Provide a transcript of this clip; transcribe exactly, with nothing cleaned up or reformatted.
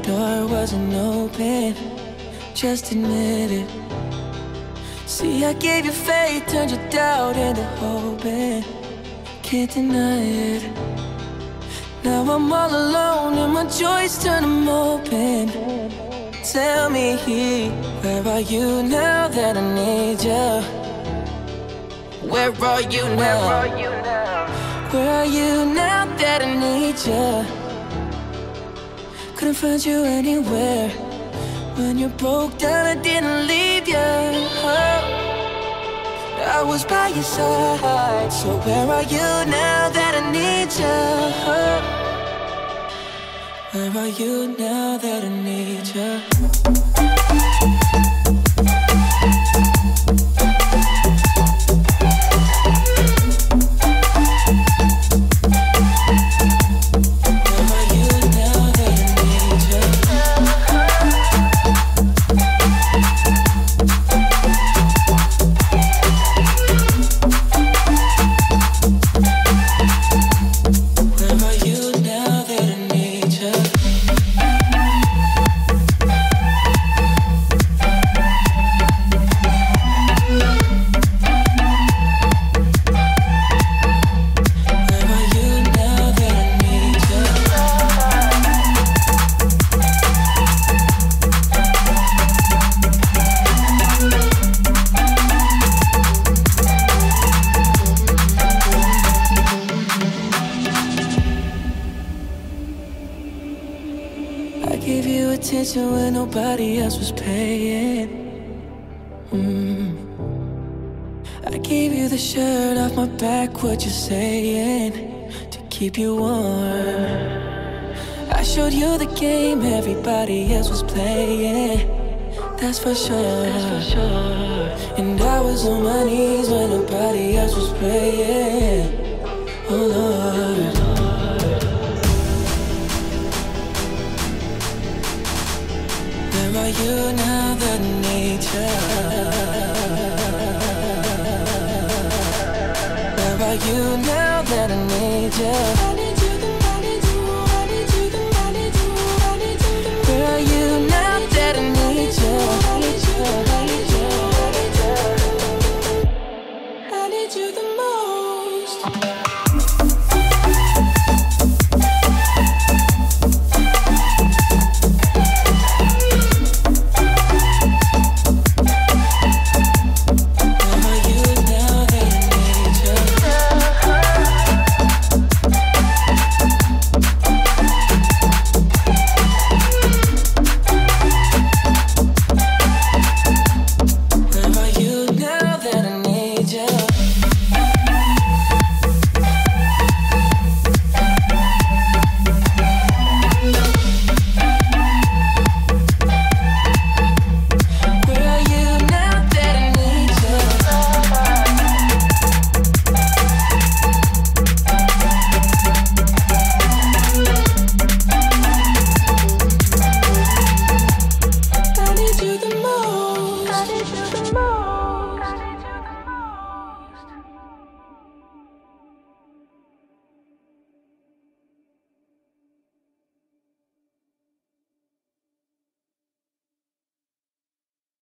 door wasn't open, just admit it. See, I gave you faith, turned your doubt into hope, and can't deny it. Now I'm all alone and my joys turn them open. Tell me, where are you now that I need you? Where are you now? Where are you now that I need you? Couldn't find you anywhere. When you broke down, I didn't leave you. Oh, I was by your side. So where are you now that I need you? Oh, where are you now that I need you? When nobody else was paying. mm. I gave you the shirt off my back, what you saying, to keep you warm. I showed you the game everybody else was playing. That's for sure, That's for sure. And I was on my knees when nobody else was praying. Oh Lord, where are you now that I need you? Where are you now that I need you? I need you, I need you, I need you, I need you, I need you. Where are you now that I need you? I need you, I need you, I need you. I need you the most.